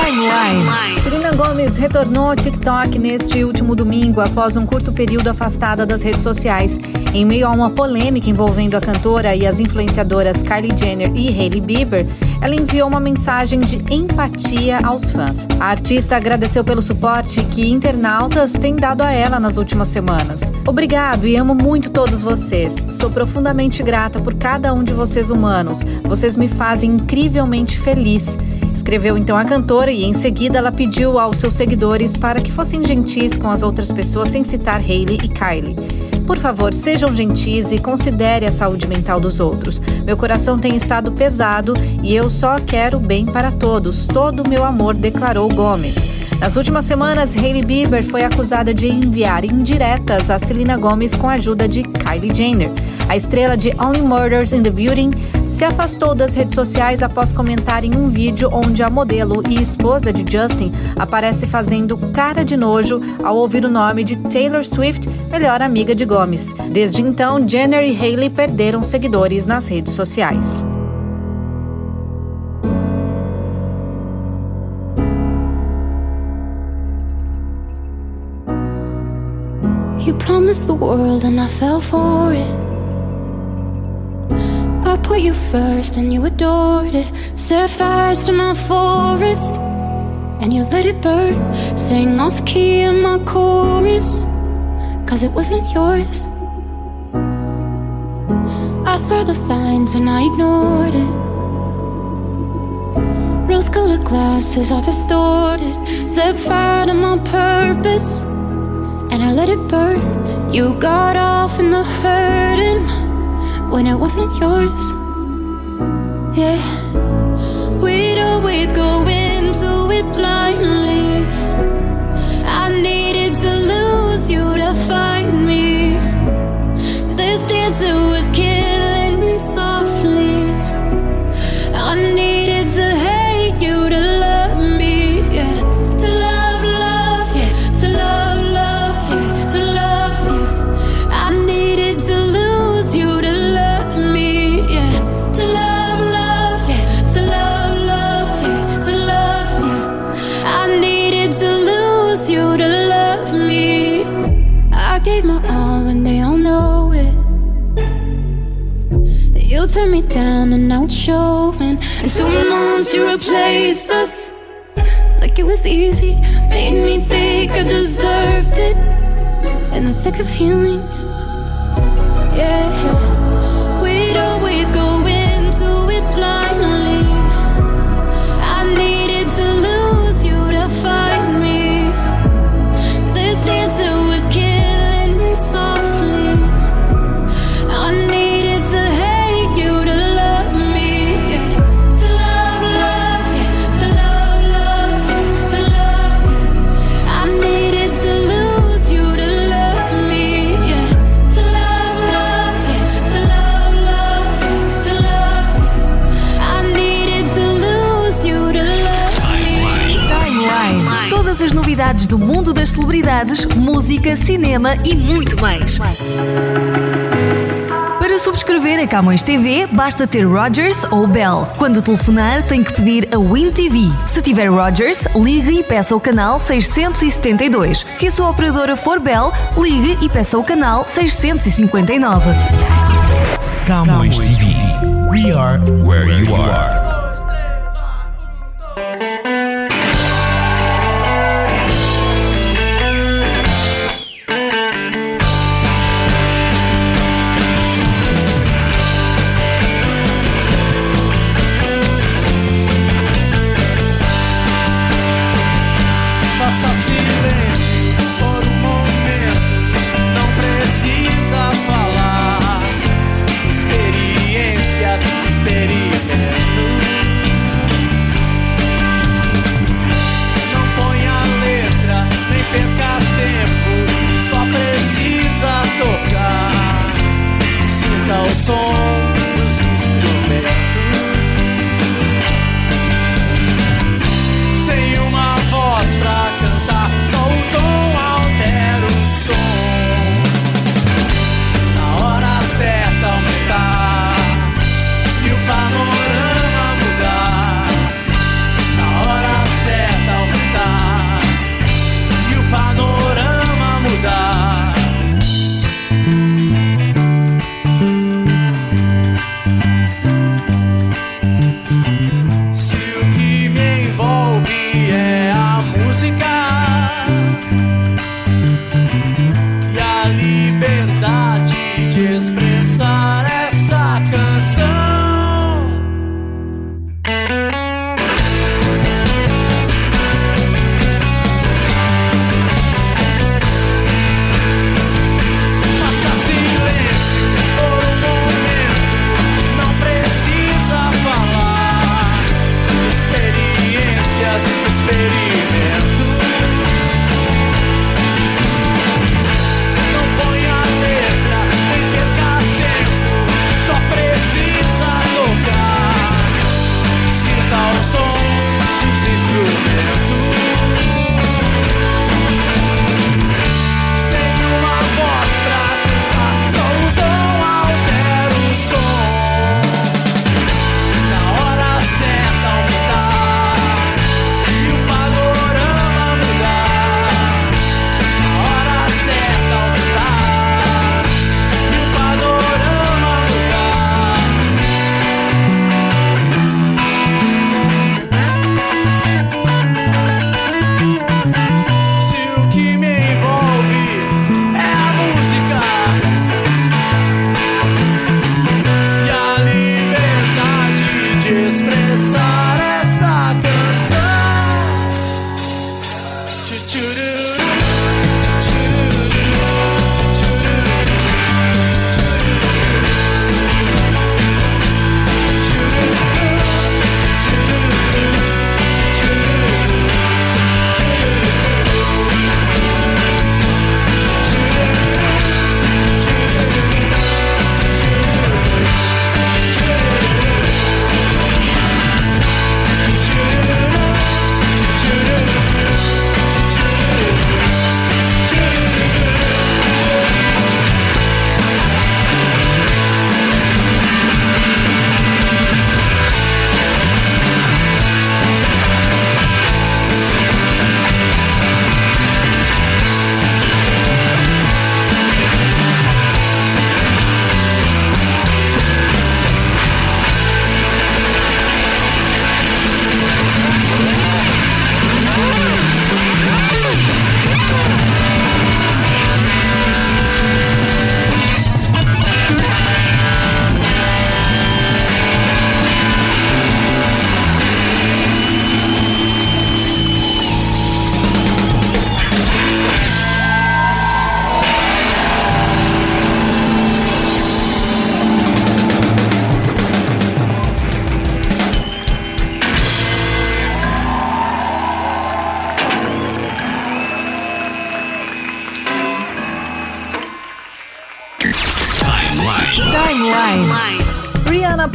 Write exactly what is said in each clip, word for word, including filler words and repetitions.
Timeline. Selena Gomez retornou ao TikTok neste último domingo após um curto período afastada das redes sociais. Em meio a uma polêmica envolvendo a cantora e as influenciadoras Kylie Jenner e Hailey Bieber, ela enviou uma mensagem de empatia aos fãs. A artista agradeceu pelo suporte que internautas têm dado a ela nas últimas semanas. Obrigado e amo muito todos vocês. Sou profundamente grata por cada um de vocês humanos. Vocês me fazem incrivelmente feliz. Escreveu então a cantora e em seguida ela pediu aos seus seguidores para que fossem gentis com as outras pessoas sem citar Hailey e Kylie. Por favor, sejam gentis e considere a saúde mental dos outros. Meu coração tem estado pesado e eu só quero bem para todos. Todo o meu amor, declarou Gomez. Nas últimas semanas, Hailey Bieber foi acusada de enviar indiretas a Selena Gomez com a ajuda de Kylie Jenner. A estrela de Only Murders in the Building se afastou das redes sociais após comentar em um vídeo onde a modelo e esposa de Justin aparece fazendo cara de nojo ao ouvir o nome de Taylor Swift, melhor amiga de Gomez. Desde então, Jenner e Hailey perderam seguidores nas redes sociais. You promised the world and I fell for it. I put you first and you adored it. Set fires to my forest and you let it burn. Sang off key in my chorus, cause it wasn't yours. I saw the signs and I ignored it. Rose-colored glasses are distorted. Set fire to my purpose and I let it burn. You got off in the hurting when it wasn't yours. Yeah, we'd always go into it blindly. I needed to lose you to find me. This dancer was killing me softly. I needed to hate you to love me. Yeah, to love, love, yeah, to love, love, yeah, to love you. I needed to lose you to love me. Yeah, to love, love, yeah, to love, love, yeah, to love you. I needed to lose you to love me. I gave my all and they all know it. You turned me down and now it's showing. And two months you replaced us like it was easy. Made me think I deserved it in the thick of healing. Yeah, we'd always go into it blindly. I needed to lose you to find me. This dancer was killing me softly. I needed to hate you to love me. Yeah, to love, love, yeah, to love, love, yeah, to love you. I needed to lose you to love me. Yeah, to love, love, yeah, to love, love, yeah, to love you. I needed to lose you to love me. Timeline. Todas as novidades do mundo das celebridades, música, cinema e muito mais. Para subscrever a Camões T V, basta ter Rogers ou Bell. Quando telefonar, tem que pedir a Win T V. Se tiver Rogers, ligue e peça o canal seiscentos e setenta e dois. Se a sua operadora for Bell, ligue e peça o canal seiscentos e cinquenta e nove. Camões T V. We are where you are. Faça silêncio por um momento, não precisa falar. Experiências, experimento.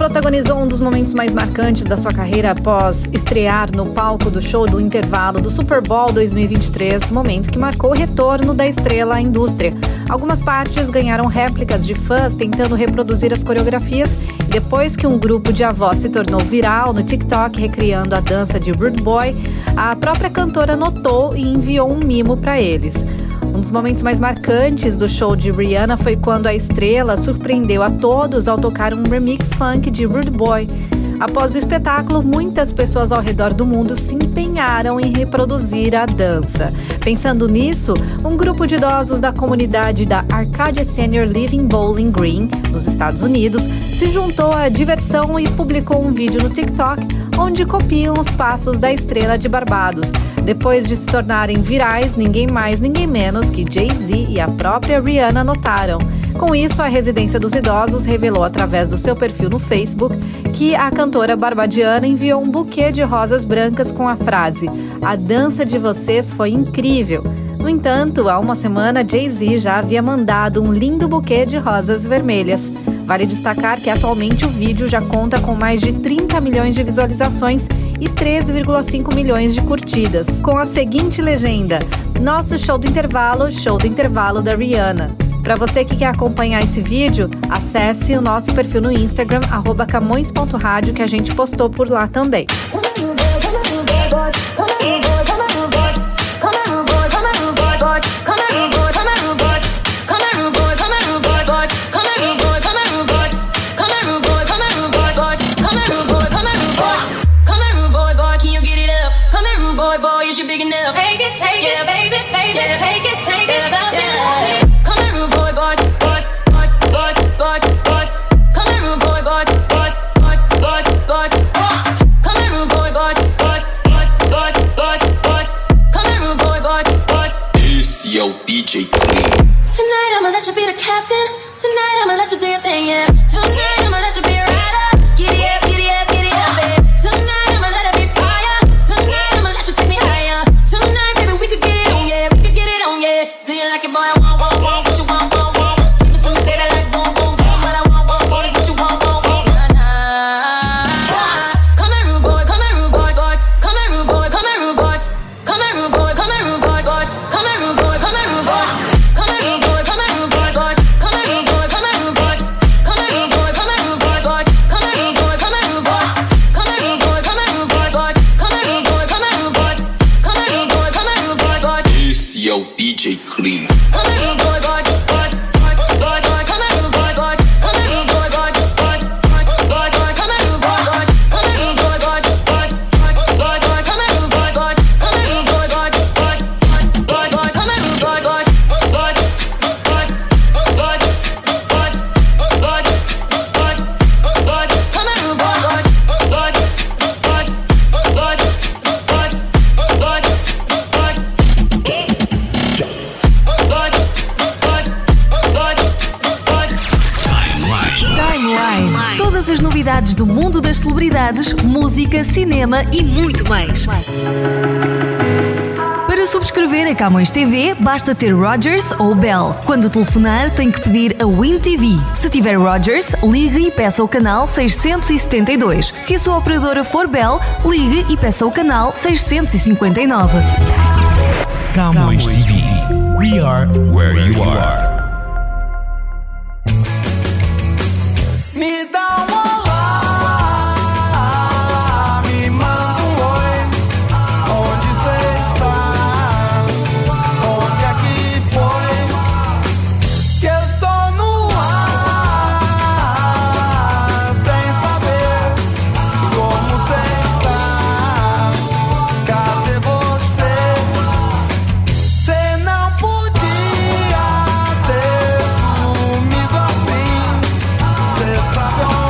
protagonizou um dos momentos mais marcantes da sua carreira após estrear no palco do show do intervalo do Super Bowl dois mil e vinte e três, momento que marcou o retorno da estrela à indústria. Algumas partes ganharam réplicas de fãs tentando reproduzir as coreografias, e depois que um grupo de avós se tornou viral no TikTok recriando a dança de Rude Boy, a própria cantora notou e enviou um mimo para eles. Um dos momentos mais marcantes do show de Rihanna foi quando a estrela surpreendeu a todos ao tocar um remix funk de Rude Boy. Após o espetáculo, muitas pessoas ao redor do mundo se empenharam em reproduzir a dança. Pensando nisso, um grupo de idosos da comunidade da Arcadia Senior Living Bowling Green, nos Estados Unidos, se juntou à diversão e publicou um vídeo no TikTok onde copiam os passos da estrela de Barbados. Depois de se tornarem virais, ninguém mais, ninguém menos que Jay-Z e a própria Rihanna notaram. Com isso, a residência dos idosos revelou através do seu perfil no Facebook que a cantora barbadiana enviou um buquê de rosas brancas com a frase: "A dança de vocês foi incrível". No entanto, há uma semana, Jay-Z já havia mandado um lindo buquê de rosas vermelhas. Vale destacar que atualmente o vídeo já conta com mais de trinta milhões de visualizações e treze vírgula cinco milhões de curtidas, com a seguinte legenda: "Nosso show do intervalo, show do intervalo da Rihanna". Para você que quer acompanhar esse vídeo, acesse o nosso perfil no Instagram, arroba camões ponto rádio, que a gente postou por lá também. D J Clean. Tonight I'ma let you be the captain. Tonight I'ma let you do your thing, yeah. Tonight I'ma let you be a rider. Giddy up, giddy up, giddy up, babe. Tonight I'ma let it be fire. Tonight I'ma let you take me higher. Tonight, baby, we could get it on, yeah. We could get it on, yeah. Do you like it, boy? I want, want, want. What you want, want, want. Give it to me, baby, like boom, boom, boom. What I want, want, want is what you want, want, want. Nah, nah. Come here, rude boy. Come here, rude boy, boy. Come here, rude boy. Come here, rude boy. Come here, rude boy. Come here, rude boy, boy. Come here, rude boy. Come here, rude boy. D J Clean. Novidades do mundo das celebridades, música, cinema e muito mais. Para subscrever a Camões T V, basta ter Rogers ou Bell. Quando telefonar, tem que pedir a Win T V. Se tiver Rogers, ligue e peça o canal seiscentos e setenta e dois. Se a sua operadora for Bell, ligue e peça o canal seiscentos e cinquenta e nove. Camões T V. We are where you are. Me dá um olá, me manda um oi. Onde cê está? Onde é que foi? Que eu estou no ar, sem saber como cê está. Cadê você? Cê não podia ter sumido assim. Cê sabe onde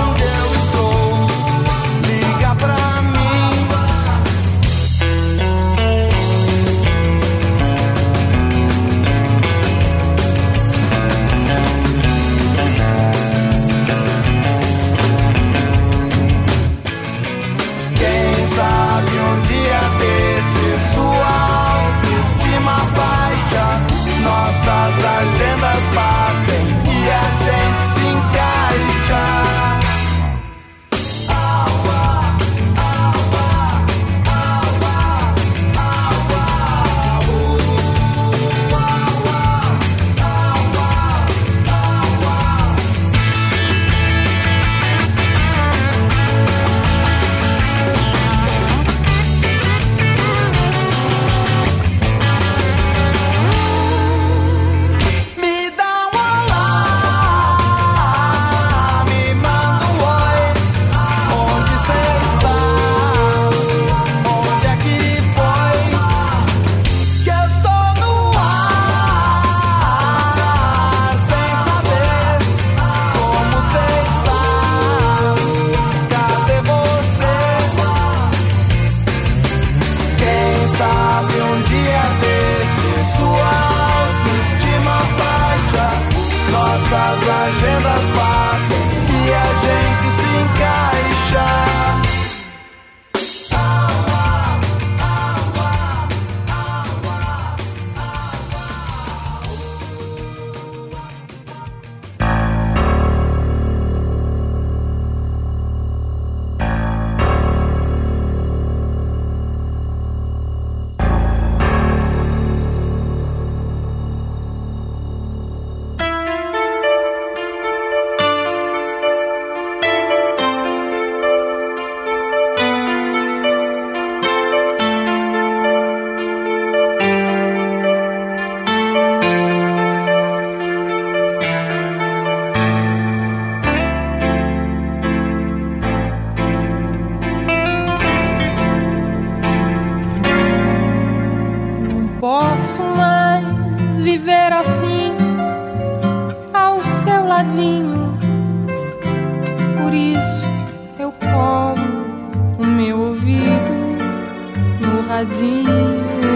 ladinho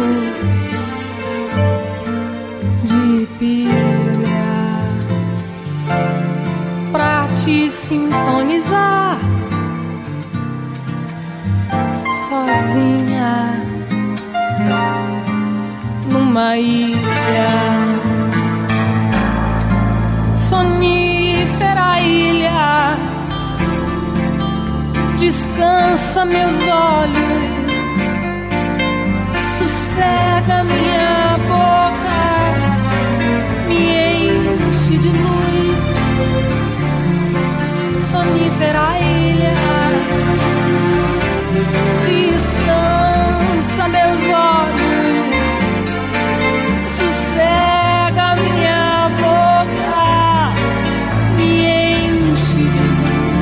de pilha pra te sintonizar sozinha numa ilha, sonífera ilha. Descansa meus olhos, sossega minha boca, me enche de luz. Sonífera ilha, descansa meus olhos, sossega minha boca, me enche de luz.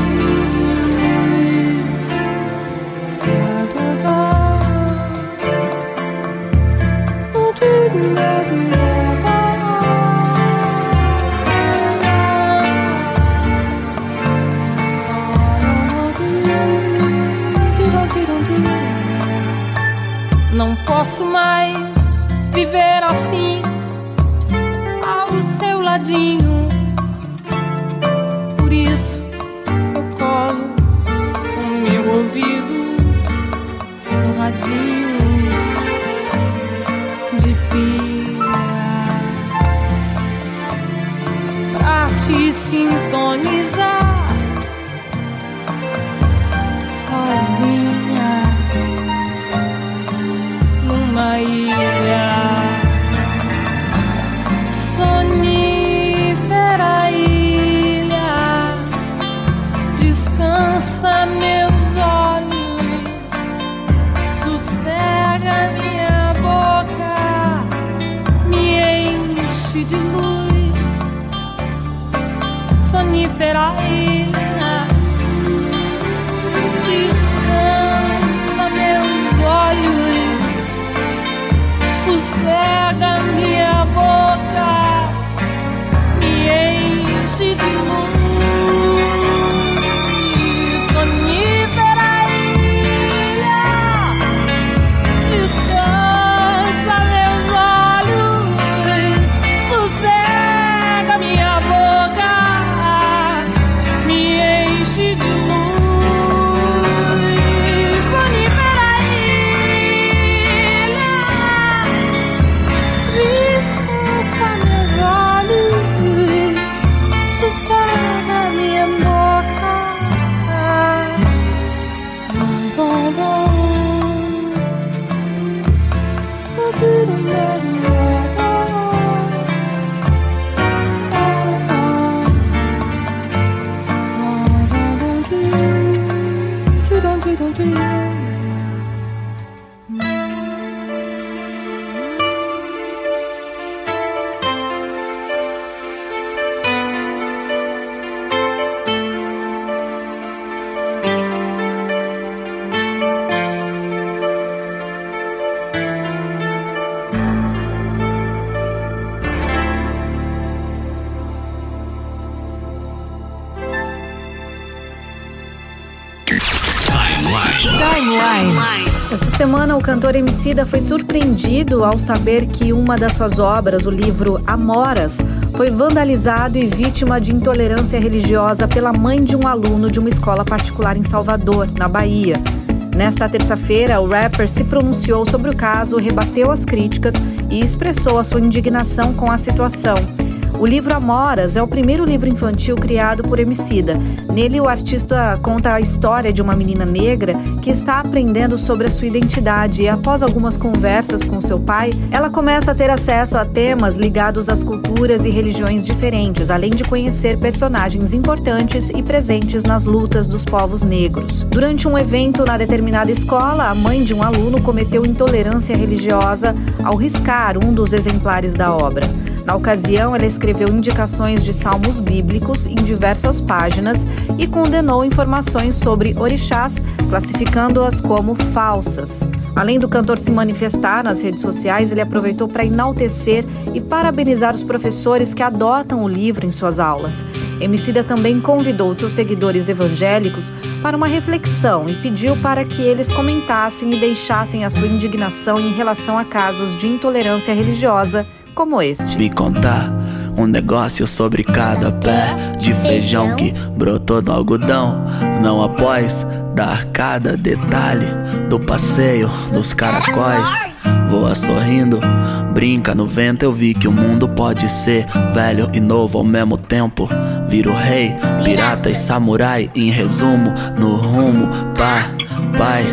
Não posso mais viver assim, ao seu ladinho. Por isso eu colo o meu ouvido no radinho de pilha pra te sintonizar sozinha numa ilha, sonífera ilha. Descansa meus olhos, sossega minha boca, me enche de luz. Sonífera ilha, descansa meus olhos, sossega minha boca, me enche de luz. Sonífera ilha, descansa meus olhos, sossega minha boca, me enche de luz. Sonífera ilha, descansa meus olhos, sossega minha boca. Bom, bom. Esta semana, o cantor Emicida foi surpreendido ao saber que uma das suas obras, o livro Amoras, foi vandalizado e vítima de intolerância religiosa pela mãe de um aluno de uma escola particular em Salvador, na Bahia. Nesta terça-feira, o rapper se pronunciou sobre o caso, rebateu as críticas e expressou a sua indignação com a situação. O livro Amoras é o primeiro livro infantil criado por Emicida. Nele, o artista conta a história de uma menina negra que está aprendendo sobre a sua identidade e, após algumas conversas com seu pai, ela começa a ter acesso a temas ligados às culturas e religiões diferentes, além de conhecer personagens importantes e presentes nas lutas dos povos negros. Durante um evento na determinada escola, a mãe de um aluno cometeu intolerância religiosa ao riscar um dos exemplares da obra. Na ocasião, ela escreveu indicações de salmos bíblicos em diversas páginas e condenou informações sobre orixás, classificando-as como falsas. Além do cantor se manifestar nas redes sociais, ele aproveitou para enaltecer e parabenizar os professores que adotam o livro em suas aulas. Emicida também convidou seus seguidores evangélicos para uma reflexão e pediu para que eles comentassem e deixassem a sua indignação em relação a casos de intolerância religiosa como este. Me contar um negócio sobre cada pé de feijão que brotou no algodão, não após dar cada detalhe do passeio dos caracóis. Voa sorrindo, brinca no vento. Eu vi que o mundo pode ser velho e novo ao mesmo tempo. Viro rei, pirata e samurai. Em resumo, no rumo, pá, pai.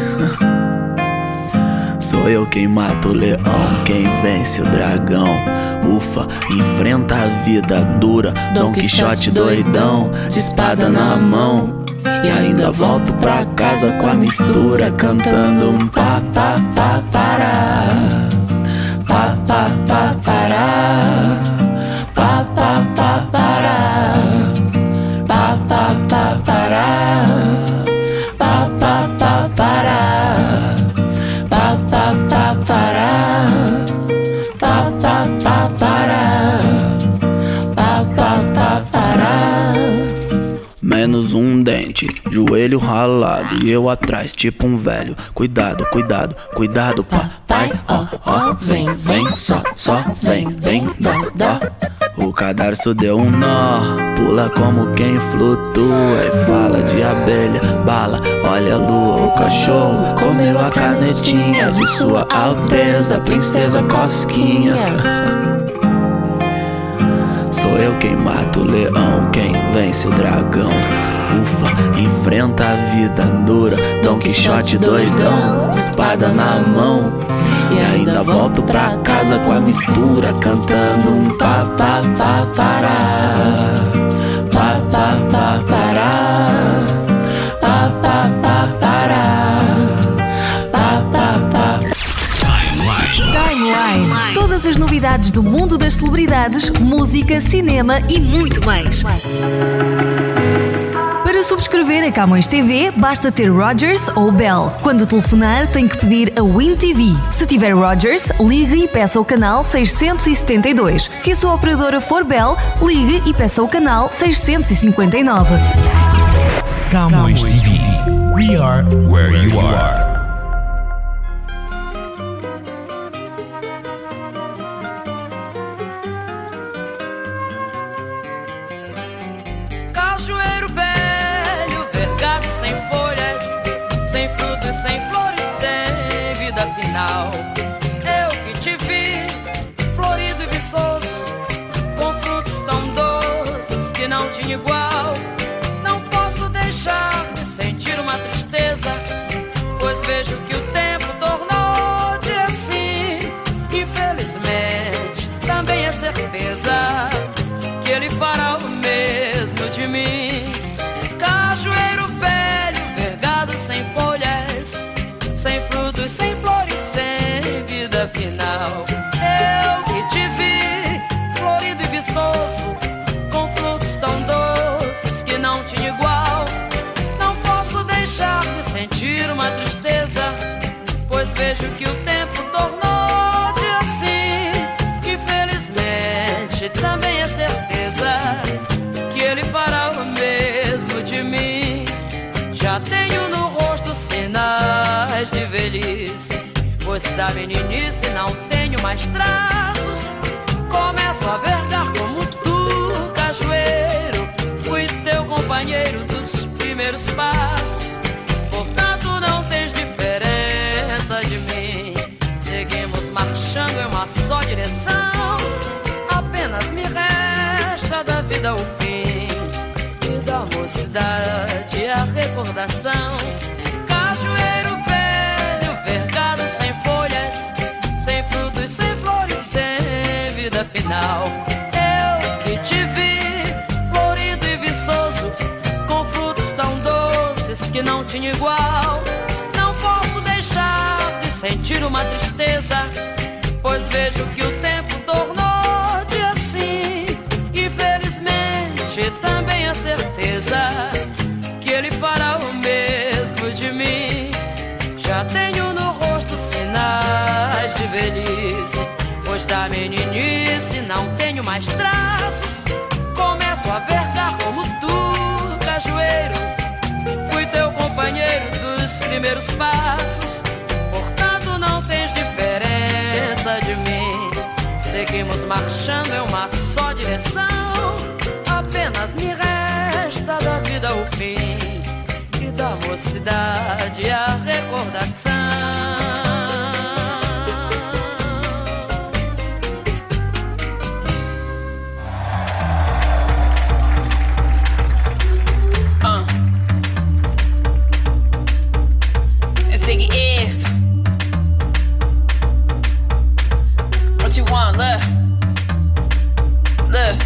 Sou eu quem mata o leão, quem vence o dragão. Ufa, enfrenta a vida dura, Dom Quixote doidão, de espada na mão. E ainda volto pra casa com a mistura, cantando um pá pá pá pará, pá pá pá pará, pá pá pá pará, pá pá pá pará, pá pá pá pará, pá pá pá pará, pá pá pá pará, pá pá pá pará. Menos um dente, joelho ralado e eu atrás tipo um velho. Cuidado, cuidado, cuidado, papai. Ó, ó, vem, vem, só, só, vem, vem, dó, dó. O cadarço deu um nó, pula como quem flutua e fala de abelha, bala, olha a lua. O cachorro comeu a canetinha de sua alteza, princesa Cosquinha. Sou eu quem mata o leão, quem vence o dragão. Ufa, enfrenta a vida dura, Dom Quixote doidão, espada na mão. E ainda volto pra casa com a mistura, cantando um pá pá pá pará, pá pá pá pará, pá pá pá pará, pá pá pá. Timeline. Todas as novidades do mundo das celebridades, música, cinema e muito mais. Para subscrever a Camões T V, basta ter Rogers ou Bell. Quando telefonar, tem que pedir a Win T V. Se tiver Rogers, ligue e peça o canal seiscentos e setenta e dois. Se a sua operadora for Bell, ligue e peça o canal seiscentos e cinquenta e nove. Camões T V. We are where you are. Cajueiro velho, vergado sem folhas, sem frutos, sem flores, sem vida final. Eu que te vi, florido e viçoso, com frutos tão doces que não tinha igual. Não posso deixar de sentir uma tristeza, pois vejo que o tempo tornou-te assim. Infelizmente, também é certeza que ele fará o mesmo de mim. Cajueiro velho, vergado sem folhas, sem frutos, sem flores, sem vida final. Eu que te vi, florido e viçoso, com frutos tão doces que não tinha igual. Não posso deixar de sentir uma tristeza, pois vejo que o tempo tornou-te assim. Infelizmente, também é certeza que ele fará o mesmo de mim. Já tenho no rosto sinais de velhice, pois da meninice não tenho mais traços. Começo a vergar como tu, cajueiro, fui teu companheiro dos primeiros passos. Portanto não tens diferença de mim, seguimos marchando em uma só direção. Apenas me resta da vida o fim e da mocidade a recordação. Cajueiro velho, vergado sem folhas, sem frutos, sem flores, sem vida final. Eu que te vi, florido e viçoso, com frutos tão doces que não tinha igual. Não posso deixar de sentir uma tristeza, pois vejo que o tempo tornou-te assim. meninice não tenho mais traços. Começo a vergar como tu, cajueiro. Fui teu companheiro dos primeiros passos. Portanto não tens diferença de mim. Seguimos marchando em uma só direção. Apenas me resta da vida o fim e da mocidade a recordação. Uh. Ziggy is what you want, look, look.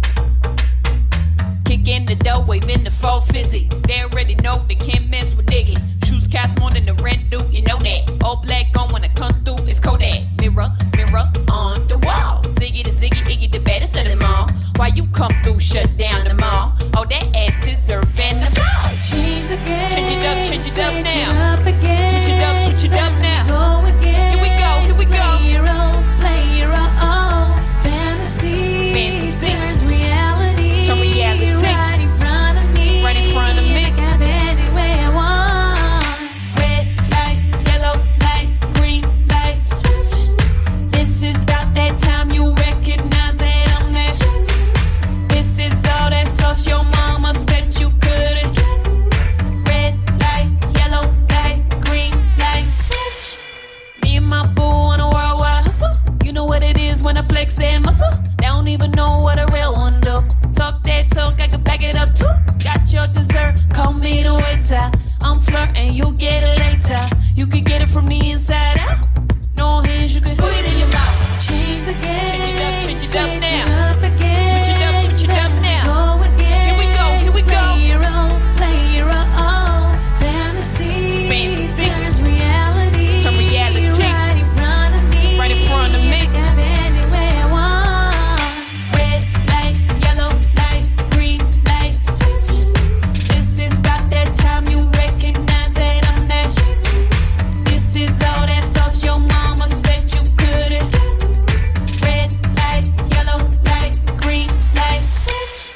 Kick in the door, waving the four fifty. They already know they can't mess with Diggy. Shoes cost more than the rent do, you know that. All black on when I come through, it's Kodak. Mirror, mirror on the wall. Ziggy the Ziggy, Iggy the baddest of them all. Why you come through, shut down the mall? Oh, that ass deserving applause. Change the game, change it up, change it up switch now. it up again. Switch it up, switch it up now. Go again. Here we go, here we go. Play your own, play your own fantasy. Fantasy. Turns reality. Turn reality. Right in front of me. Right in front of me. Make up any way I want. Red light, yellow light, green light. Switch. This is about that time you recognize that I'm that. This is all that sauce your mama said you couldn't. Red light, yellow light, green light. Switch. Me and my boo on a worldwide hustle. You know what it is when I flex that muscle. They don't even know what a real one do. Talk that talk, I can back it up too. Got your dessert, call me the waiter. I'm flirting, you get it later. You could get it from the inside out. No hands, you can put it in your mouth. Change the game. Change it up, change it up switch now. it up again. Switch it up, switch it up now. Go again. Here we go, here we go. Play your own, play your own fantasy. Fantasy. Turns reality. Turn reality. Right in front of me. Right in front of me. Make up any way I want. Red light, yellow light, green light. Switch. This is about that time you recognize that I'm that. This is all that sauce your mama said you couldn't. Red light, yellow light, green light. Switch.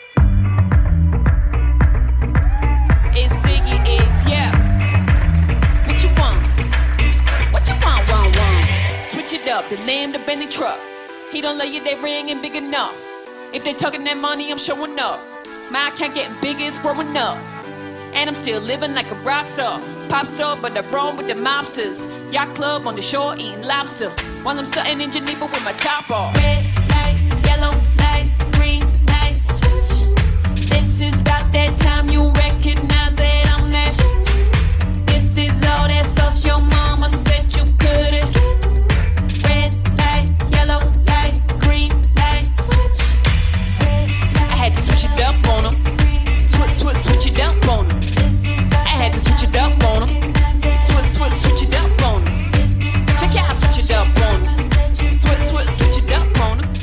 It's Ziggy Iggs, yeah. What you want? What you want, want, want? Switch it up, the lamb, the Bentley truck. He don't lay you that ring ain't big enough. If they talking that money, I'm showing up. My account getting bigger, it's growing up. And I'm still living like a rock star. Pop star, but I roam with the mobsters. Yacht club on the shore eating lobster. While I'm stunting in Geneva with my top off. Red light, yellow light, green light. Switch. This is about that time you recognize that I'm that. This is all that sauce your mama said you couldn't. Red light, yellow light, green light. Switch. I had to switch it up on them. Switch, switch, switch it up on them. I had to switch it up on them. Switch, switch, switch it up on them. Check out, switch it up on them. Switch, switch, switch it up on them.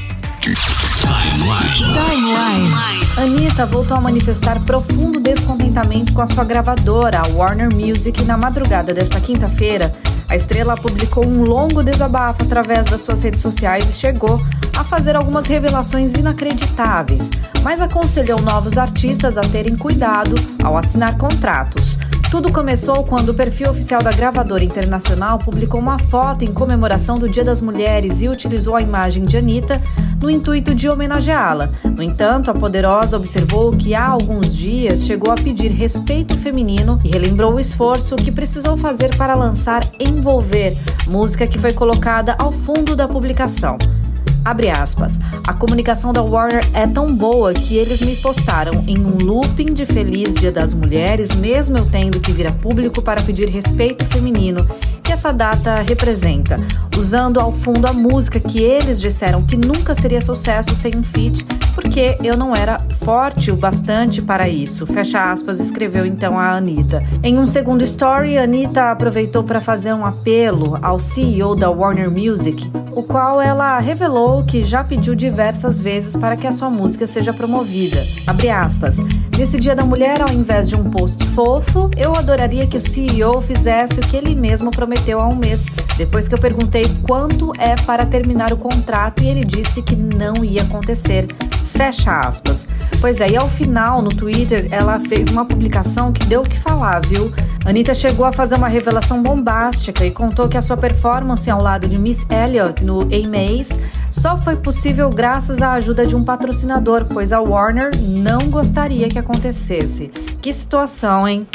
Timeline. Anitta voltou a manifestar profundo descontentamento com a sua gravadora, a Warner Music, na madrugada desta quinta-feira. A estrela publicou um longo desabafo através das suas redes sociais e chegou a fazer algumas revelações inacreditáveis, mas aconselhou novos artistas a terem cuidado ao assinar contratos. Tudo começou quando o perfil oficial da gravadora internacional publicou uma foto em comemoração do Dia das Mulheres e utilizou a imagem de Anitta no intuito de homenageá-la. No entanto, a poderosa observou que há alguns dias chegou a pedir respeito feminino e relembrou o esforço que precisou fazer para lançar Envolver, música que foi colocada ao fundo da publicação. Abre aspas, a comunicação da Warner é tão boa que eles me postaram em um looping de Feliz Dia das Mulheres, mesmo eu tendo que vir a público para pedir respeito feminino que essa data representa, usando ao fundo a música que eles disseram que nunca seria sucesso sem um feat, porque eu não era forte o bastante para isso, fecha aspas, escreveu então a Anitta. Em um segundo story, a Anitta aproveitou para fazer um apelo ao C E O da Warner Music, o qual ela revelou que já pediu diversas vezes para que a sua música seja promovida. Abre aspas, Nesse Dia da Mulher, ao invés de um post fofo, eu adoraria que o C E O fizesse o que ele mesmo prometeu há um mês. Depois que eu perguntei quanto é para terminar o contrato e ele disse que não ia acontecer. Fecha aspas. Pois é, e ao final, no Twitter, ela fez uma publicação que deu o que falar, viu? Anitta chegou a fazer uma revelação bombástica e contou que a sua performance ao lado de Miss Elliott no A M As só foi possível graças à ajuda de um patrocinador, pois a Warner não gostaria que acontecesse. Que situação, hein?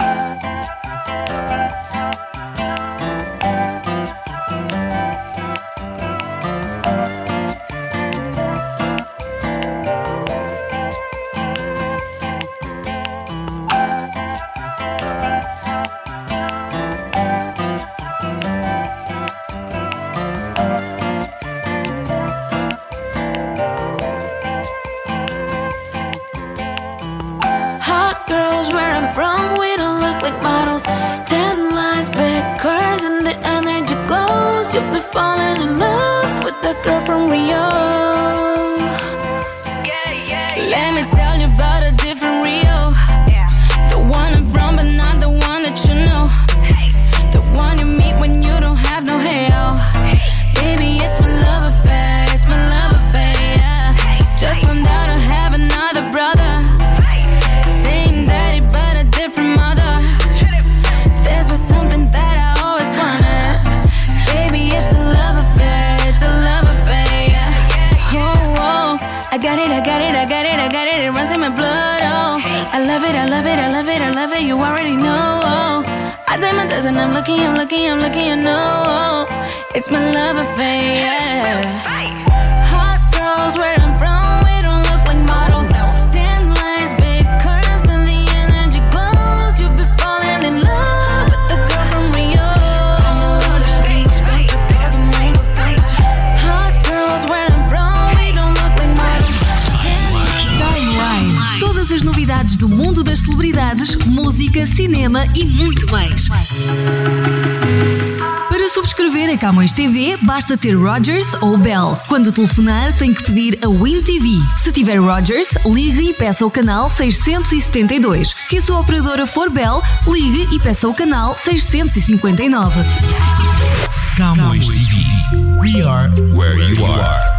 Girls, where I'm from, we don't look like models. Ten lines, big curves, and the energy glows. You'll be falling in love with the girl from Rio. Yeah, yeah, yeah. Let me tell you about a different Rio. Yeah. The one I'm from, but not the one that you know. Hey. The one you meet when you don't have no hell. Hey. Baby, it's my love affair, it's my love affair, yeah. Hey. Just found out I have another brother. I got it, I got it, I got it, I got it, it runs in my blood, oh. I love it, I love it, I love it, I love it, you already know, oh. I did my dozen, I'm lucky, I'm lucky, I'm lucky, you know, oh. It's my love affair, yeah. Hot girls, where I'm from, we don't look like models. Ten lines, big curves, and the energy glows. You'll be falling in love with the girl from Rio. Hot girls, where I'm from, we don't look like models. Timeline. Todas as novidades do mundo das celebridades, música, cinema e muito mais. Para subscrever a Camões T V, basta ter Rogers ou Bell. Quando telefonar, tem que pedir a Win T V. Se tiver Rogers, ligue e peça o canal seiscentos e setenta e dois. Se a sua operadora for Bell, ligue e peça o canal seiscentos e cinquenta e nove. Camões T V. We are where you are.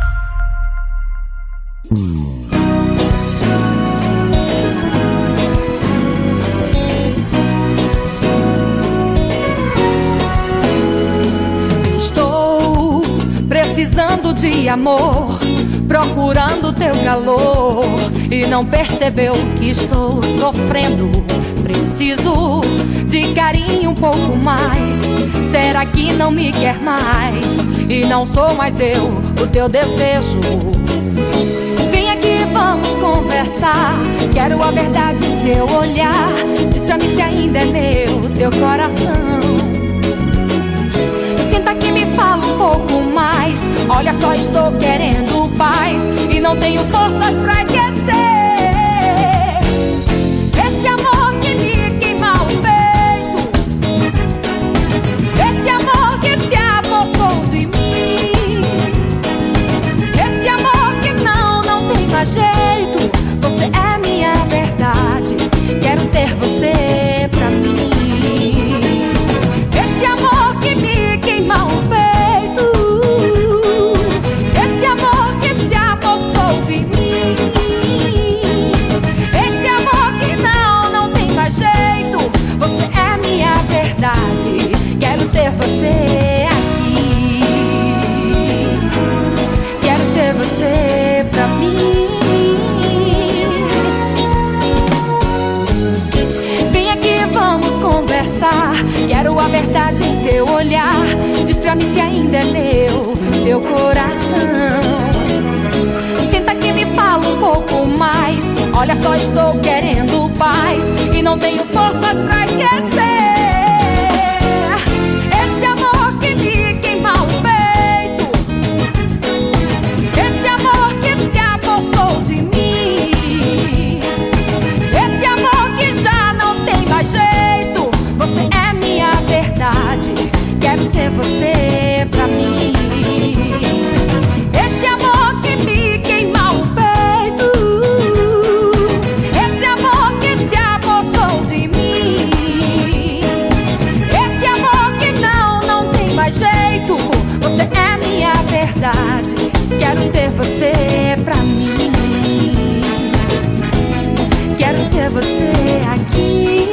Precisando de amor, procurando teu calor, e não percebeu que estou sofrendo. Preciso de carinho um pouco mais. Será que não me quer mais? E não sou mais eu, o teu desejo. Vem aqui, vamos conversar. Quero a verdade em teu olhar. Diz pra mim se ainda é meu, teu coração. Senta aqui, me fala um pouco mais. Olha só, estou querendo paz e não tenho forças pra esquecer esse amor que me queima o peito, esse amor que se apossou de mim, esse amor que não, não tem mais jeito. Você é minha verdade, quero ter você pra mim. Esse amor que me queima o peito, esse amor que se apossou de mim, esse amor que não, não tem mais jeito. Você é minha verdade, quero ter você aqui, quero ter você pra mim. Vem aqui, vamos conversar. Quero a verdade em teu olhar. Diz pra mim se ainda é meu, teu coração. Senta aqui, me fala um pouco mais. Olha só, estou querendo paz e não tenho forças pra esquecer esse amor que me queima o peito, esse amor que se apossou de mim, esse amor que já não tem mais jeito. Você é minha verdade, quero ter você pra mim. Esse amor que me queima o peito, esse amor que verdade. Quero ter você pra mim. Quero ter você aqui.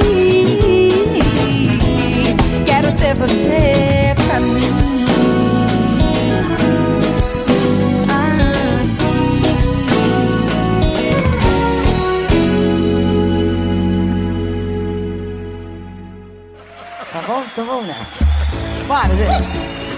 Quero ter você pra mim. Tá bom? Então vamos nessa. Bora, gente.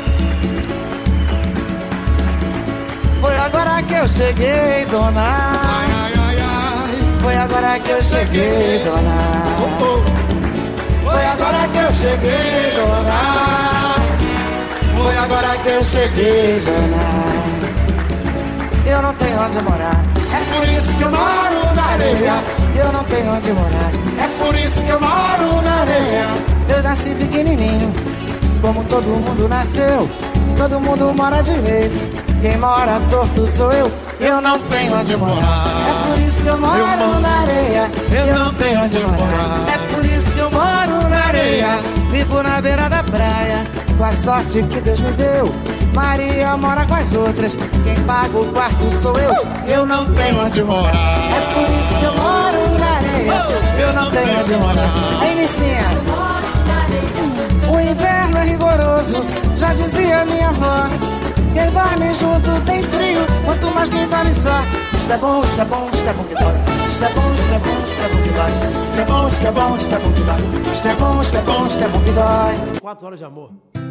Foi agora que eu cheguei, dona. Ai, ai, ai, ai. Foi agora que eu cheguei, dona. Oh, oh. Foi agora que eu cheguei, dona. Foi agora que eu cheguei, dona. Eu não tenho onde morar. É por isso que eu moro na areia. Eu não tenho onde morar. É por isso que eu moro na areia. Eu nasci pequenininho, como todo mundo nasceu. Todo mundo mora direito. Quem mora torto sou eu. Eu não tenho onde morar. É por isso que eu moro eu na areia. Eu não tenho onde morar. É por isso que eu moro na areia. Vivo na beira da praia, com a sorte que Deus me deu. Maria mora com as outras. Quem paga o quarto sou eu. Eu não tenho onde morar. É por isso que eu moro na areia. Eu não tenho onde morar. Aí, Nicinha. O inverno é rigoroso, já dizia minha avó. Quem dorme junto tem frio, quanto mais quem dorme só. Isto é bom, isto é bom, isto é bom que dói. Isto é bom, isto é bom, isto é bom que dói. Isto é bom, isto é bom, isto é bom que dói. Isto é bom, isto é bom, isto é bom que dói. Quatro horas de amor.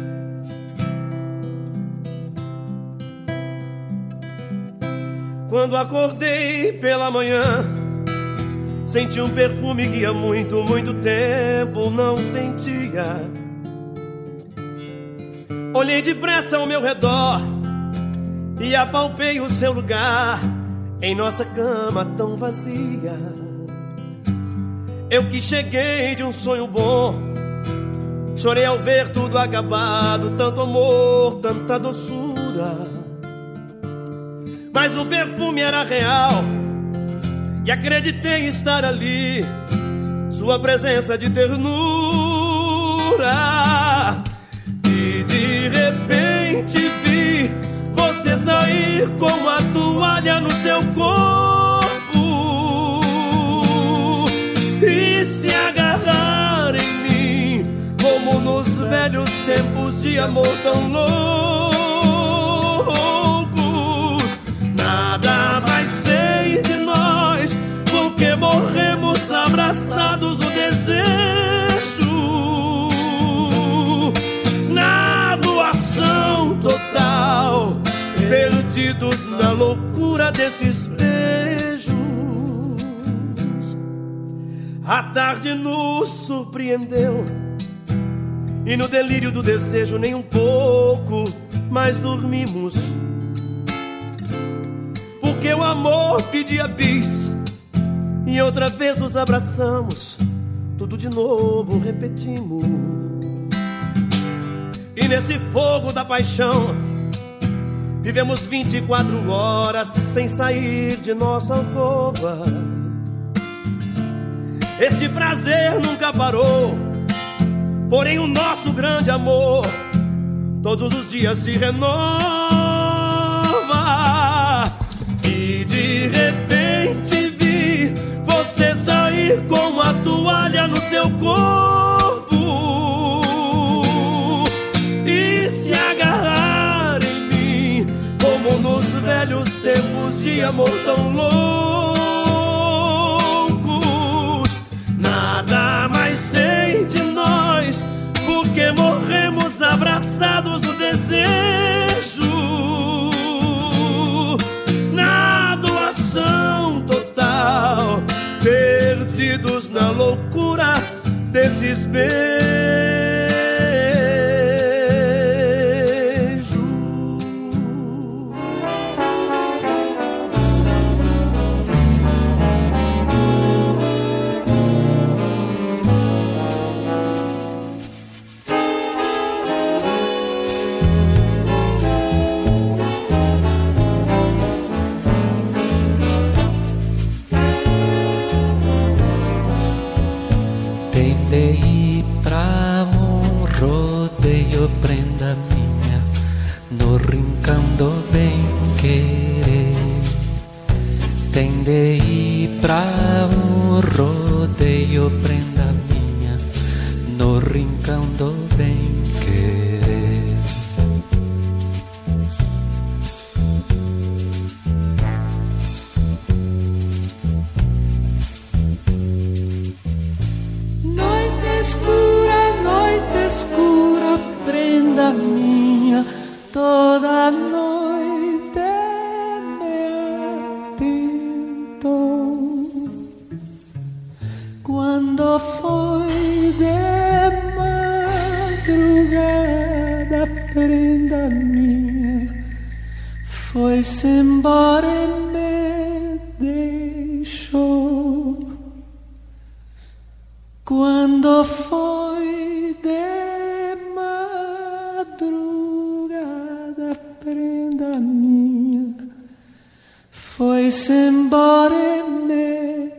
Quando acordei pela manhã, senti um perfume que há muito, muito tempo não sentia. Olhei depressa ao meu redor e apalpei o seu lugar em nossa cama tão vazia. Eu que cheguei de um sonho bom, chorei ao ver tudo acabado, tanto amor, tanta doçura. Mas o perfume era real e acreditei estar ali, sua presença de ternura. E de repente vi você sair com a toalha no seu corpo e se agarrar em mim, como nos velhos tempos de amor tão loucos. Nada mais sei de nós, porque morremos abraçados no desejo, na doação total, perdidos na loucura desses beijos. A tarde nos surpreendeu e no delírio do desejo nem um pouco mais dormimos, porque o amor pedia bis e outra vez nos abraçamos, tudo de novo repetimos. E nesse fogo da paixão vivemos vinte e quatro horas sem sair de nossa alcova. Esse prazer nunca parou, porém o nosso grande amor todos os dias se renova. E de repente vi você sair com a toalha no seu corpo e se agarrar em mim, como nos velhos tempos de amor tão loucos. Nada mais sei de nós, porque morremos abraçados no desejo, na doação total, perdidos na loucura desses beijos. Tentei ir no rincão do bem querer. Tem de ir pra um rodeio, prenda minha, no rincão do bem querer. Noite escura, noite escura, prenda minha, toda noite quando foi de madrugada, prenda minha, foi-se embora e me deixou. Quando foi de madrugada, prenda minha, foi-se embora e me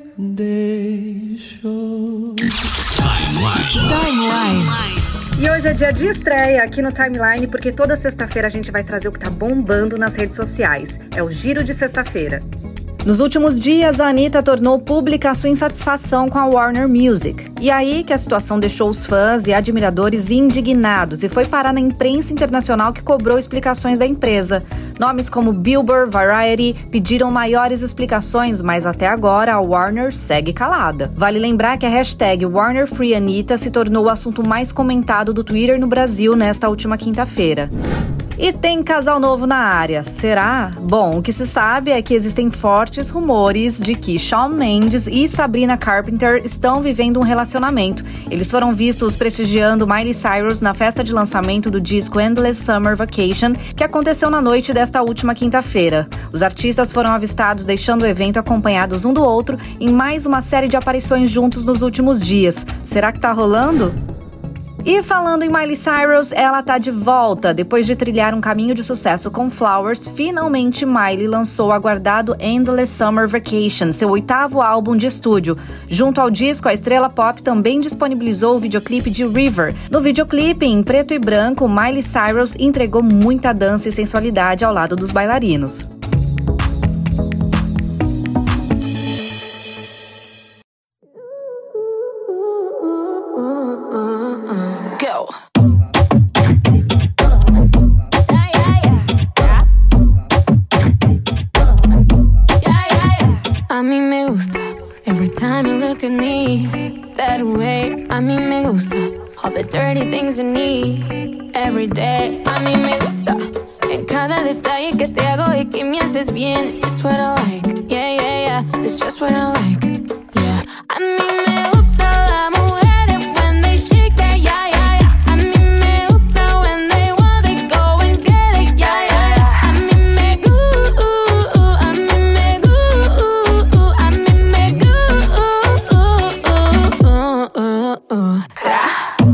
deixou. Timeline. E hoje é dia de estreia aqui no Timeline, porque toda sexta-feira a gente vai trazer o que tá bombando nas redes sociais. É o Giro de Sexta-feira. Nos últimos dias, a Anitta tornou pública a sua insatisfação com a Warner Music. E aí que a situação deixou os fãs e admiradores indignados e foi parar na imprensa internacional, que cobrou explicações da empresa. Nomes como Billboard, Variety pediram maiores explicações, mas até agora a Warner segue calada. Vale lembrar que a hashtag Warner Free Anitta se tornou o assunto mais comentado do Twitter no Brasil nesta última quinta-feira. E tem casal novo na área, será? Bom, o que se sabe é que existem fortes rumores de que Shawn Mendes e Sabrina Carpenter estão vivendo um relacionamento. Eles foram vistos prestigiando Miley Cyrus na festa de lançamento do disco Endless Summer Vacation, que aconteceu na noite desta última quinta-feira. Os artistas foram avistados deixando o evento acompanhados um do outro em mais uma série de aparições juntos nos últimos dias. Será que tá rolando? E falando em Miley Cyrus, ela tá de volta. Depois de trilhar um caminho de sucesso com Flowers, finalmente Miley lançou o aguardado Endless Summer Vacation, seu oitavo álbum de estúdio. Junto ao disco, a estrela pop também disponibilizou o videoclipe de River. No videoclipe, em preto e branco, Miley Cyrus entregou muita dança e sensualidade ao lado dos bailarinos. All the dirty things you need every day. A mí me gusta en cada detalle que te hago y que me haces bien. It's what I like, yeah, yeah, yeah. It's just what I like, yeah. A mí me gusta las mujeres when they shake that, yeah, yeah, yeah. A mí me gusta when they want they go and get it, yeah, yeah, yeah. A mí me gusta, a mí me gusta, a mí me gusta.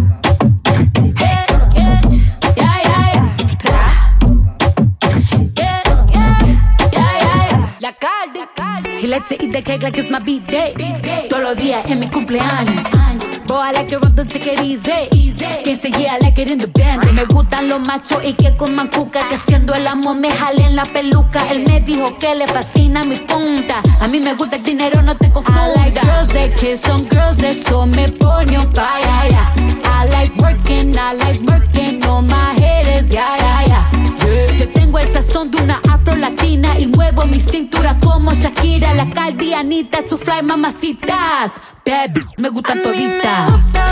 He likes to eat the cake like it's my B-day. Todos los días en mi cumpleaños. Boy, I like it rough, don't take it easy. Quien se yeah, I like it in the band. Me gustan los machos y que coman cuca, que haciendo el amor me jalen la peluca. Él me dijo que le fascina mi punta. A mí me gusta el dinero, no te confunda. I like girls that kiss on girls, eso me pone on fire, yeah. I like working, I like working on my haters, yeah, yeah, yeah. Yo tengo el sazón de una afro-latina y muevo mi cintura como Shakira, la Cardi, Anitta, su fly mamacitas. Baby, me gustan toditas.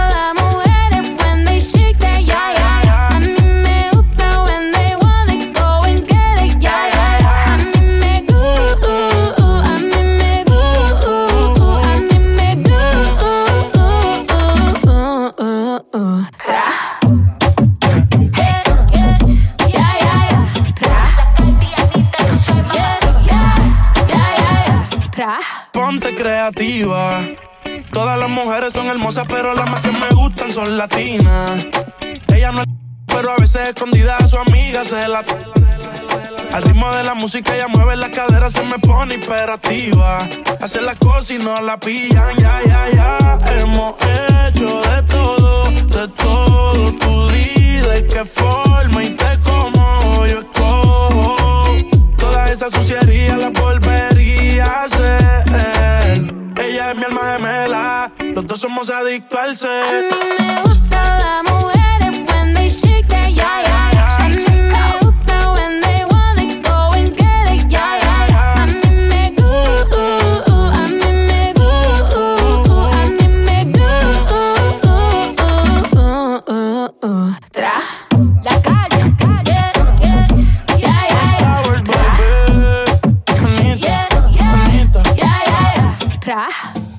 Ponte creativa. Todas las mujeres son hermosas, pero las más que me gustan son latinas. Ella no es, pero a veces escondida a su amiga se la... Al ritmo de la música ella mueve las caderas, se me pone imperativa. Hace las cosas y no la pillan, ya, ya, ya. Hemos hecho de todo, de todo. Tú di de qué forma y te como. Yo esa suciería la volvería a hacer. Ella es mi alma gemela, los dos somos adictos al ser. A mí me gusta la mujeres when they shake that yeah, yeah, yeah. A mí me gusta when they wanna go and get it, yeah, yeah, yeah. A mí me gusta, a mí me gusta, a mí me gusta. Tra. La calle, yeah, yeah, yeah, yeah, yeah. Yeah, yeah, yeah, yeah. Tra.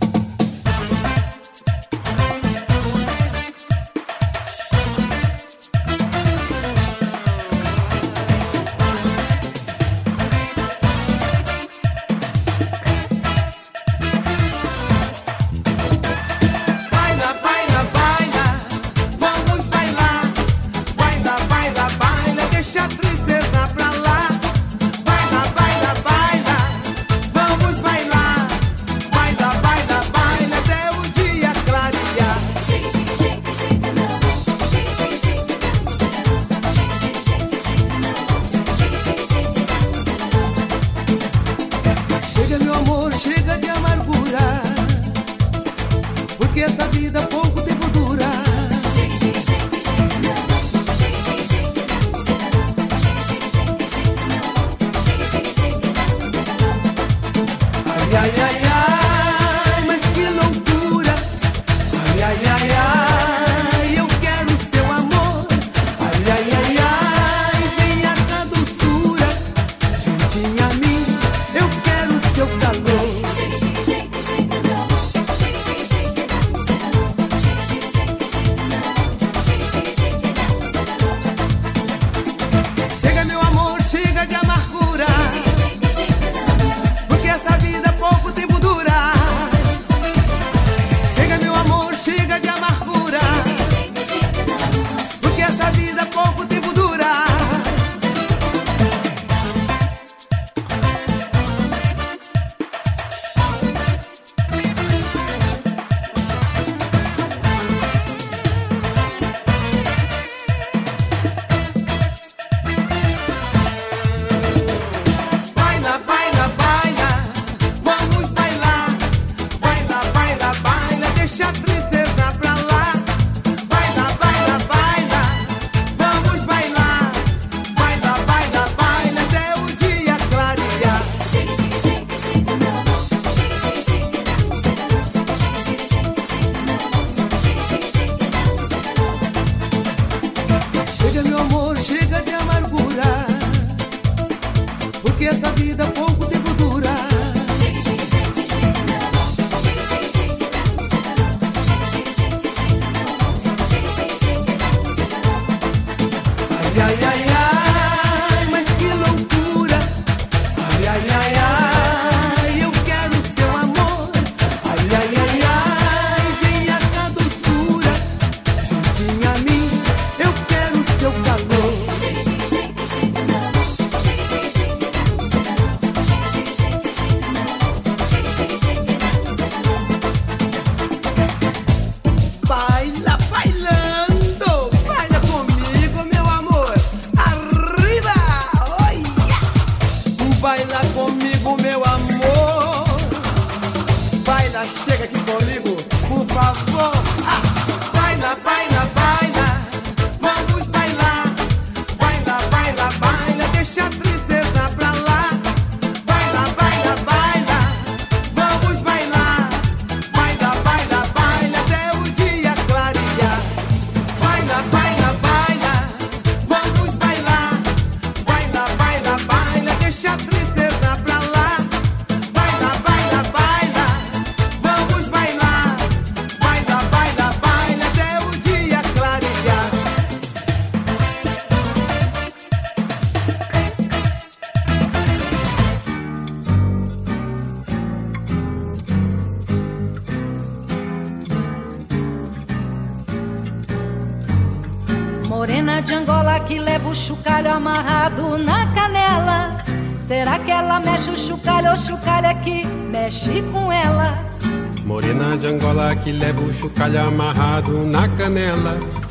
Morena de Angola que leva o chocalho amarrado na canela. Será que ela mexe o chocalho ou o chocalho é que mexe com ela? Morena de Angola que leva o chocalho amarrado na canela.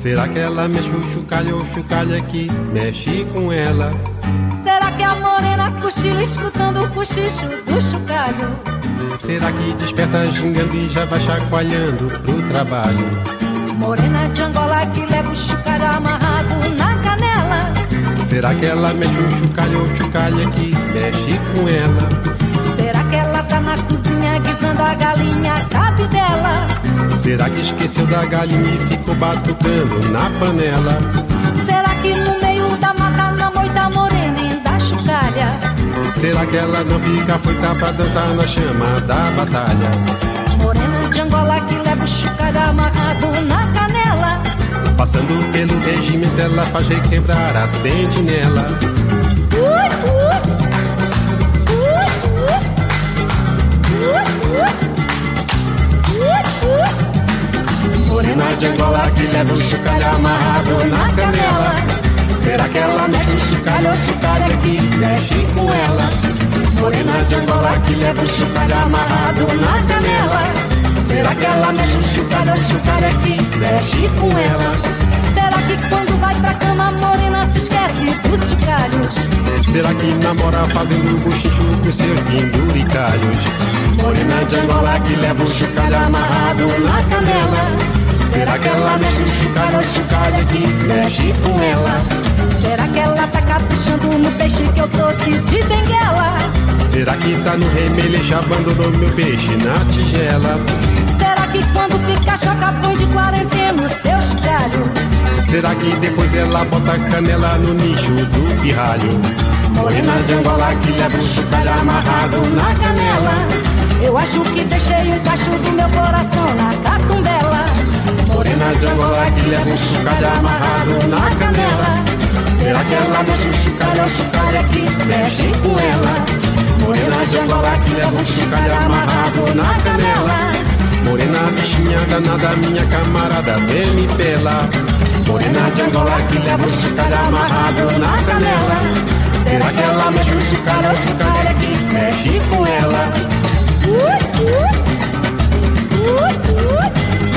Será que ela mexe o chocalho ou chocalho aqui mexe com ela? Será que a morena cochila escutando o cochicho do chocalho? Será que desperta gingando e já vai chacoalhando pro trabalho? Morena de Angola que leva o chocalho amarrado na canela. Será que ela mexe o chocalho ou chocalho aqui mexe com ela? Será que ela tá na cozinha guisando a galinha cabidela? Será que esqueceu da galinha e ficou batucando na panela? Será que no meio da mata na moita morena e da chocalha? Será que ela não fica foita pra dançar na chama da batalha? Morena de Angola que leva o chocalho amarrado na canela. Passando pelo regimento ela faz requebrar a sentinela. Uh, uh. Morena de Angola que leva o chocalho amarrado na canela. Será que ela mexe o chocalho ou chocalho aqui mexe com ela? Morena de Angola que leva o chocalho amarrado na canela. Será que ela mexe o chocalho ou chocalho aqui mexe com ela? Será que quando vai pra cama a morena se esquece dos chocalhos? Será que namora fazendo bochicho com seus penduricalhos? Morena de Angola que leva o chocalho amarrado na canela. Será que ela mexe o chocalho ou chocalho aqui mexe com ela? Será que ela tá caprichando no peixe que eu trouxe de Benguela? Será que tá no remeleixo abandonou meu peixe na tigela? Será que quando fica choca põe de quarentena o seu chocalho? Será que depois ela bota canela no nicho do pirralho? Morena de Angola que leva o chocalho amarrado na canela. Eu acho que deixei um cacho do meu coração na catumbela. Morena de Angola que leva o chocalho amarrado na canela. Será que ela mexe o chocalho ou chocalho aqui mexe com ela? Morena de Angola que leva o chocalho amarrado na canela. Morena bichinha danada, minha camarada, vem me pela. Morena de Angola que leva o chocalho amarrado na canela. Será que ela mexe o chocalho ou chocalho aqui mexe com ela? Uh, uh, uh, uh,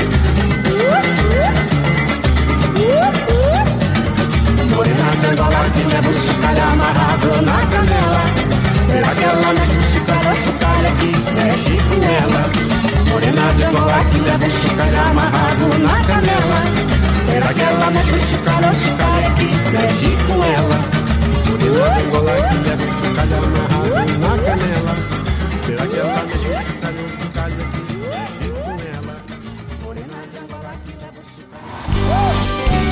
uh, uh. Morena de Angola que leva o chocalho amarrado na canela. Será que ela mexe o chocalho ou chocalho aqui mexe com ela? Morena de Angola que leva o chocalho amarrado na canela. Será que ela mexe o chocalho ou chocalho aqui mexe com ela? Morena de Angola que leva o chocalho amarrado na canela. Será que ela mexe o chocalho ou chocalho aqui mexe com ela? Morena de Angola que leva o chocalho.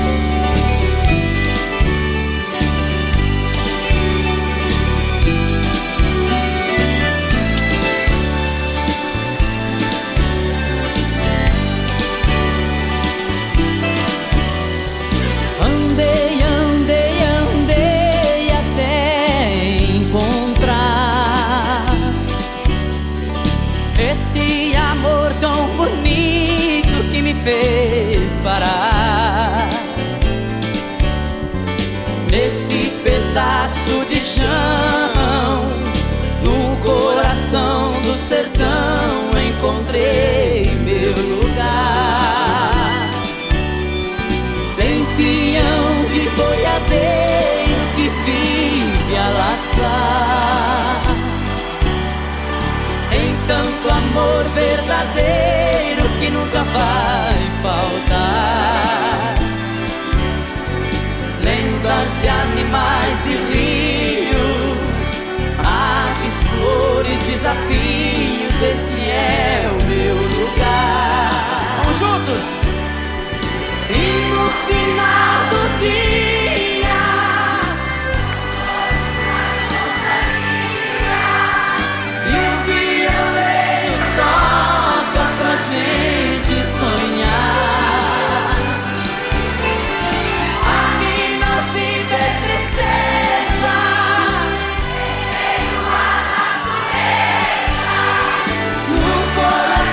Andei, andei, andei até encontrar este amor tão bonito que me fez parar nesse pedaço de chão, no coração do sertão encontrei meu lugar. Tem peão de boiadeiro que vive a laçar, tem tanto amor verdadeiro que nunca vai faltar. Lendas de animais e rios, aves, flores, desafios, esse é o meu lugar. Vamos juntos! E no final do dia, e o violeiro toca pra gente sonhar. Aqui não se vê tristeza, em meio à natureza, no coração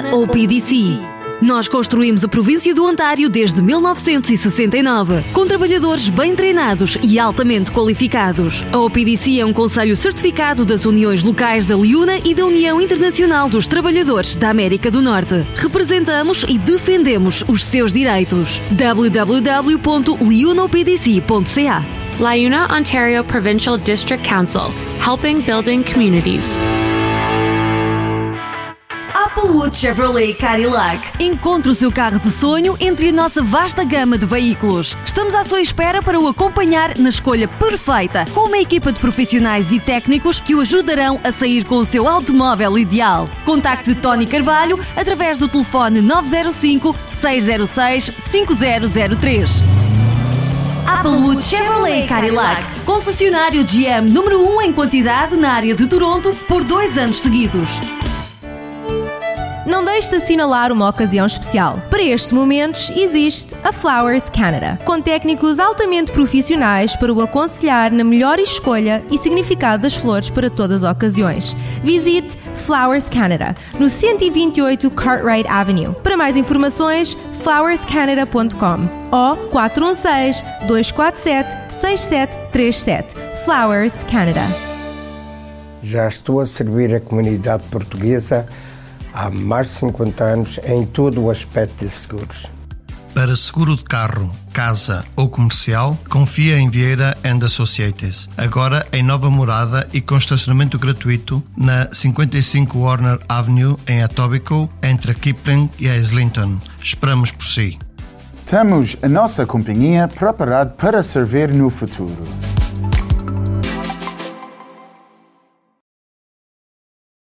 O P D C. Nós construímos a província do Ontário desde mil novecentos e sessenta e nove, com trabalhadores bem treinados e altamente qualificados. A O P D C é um conselho certificado das uniões locais da LIUNA e da União Internacional dos Trabalhadores da América do Norte. Representamos e defendemos os seus direitos. w w w ponto liuna o p d c ponto c a. LIUNA Ontario Provincial District Council, helping building communities. Applewood Chevrolet Cadillac. Encontre o seu carro de sonho entre a nossa vasta gama de veículos. Estamos à sua espera para o acompanhar na escolha perfeita, com uma equipa de profissionais e técnicos que o ajudarão a sair com o seu automóvel ideal. Contacte Tony Carvalho através do telefone nove zero cinco, seis zero seis, cinco zero zero três. Applewood Chevrolet Cadillac, concessionário G M número um em quantidade na área de Toronto por dois anos seguidos. Não deixe de assinalar uma ocasião especial. Para estes momentos, existe a Flowers Canada, com técnicos altamente profissionais para o aconselhar na melhor escolha e significado das flores para todas as ocasiões. Visite Flowers Canada, no cento e vinte e oito Cartwright Avenue. Para mais informações, flowers canada ponto com ou quatro um seis, dois quatro sete, seis sete três sete. Flowers Canada. Já estou a servir a comunidade portuguesa há mais de cinquenta anos em todo o aspecto de seguros. Para seguro de carro, casa ou comercial, confia em Vieira and Associates. Agora em nova morada e com estacionamento gratuito na cinquenta e cinco Warner Avenue em Etobicoke, entre a Kipling e a Islington. Esperamos por si. Temos a nossa companhia preparada para servir no futuro.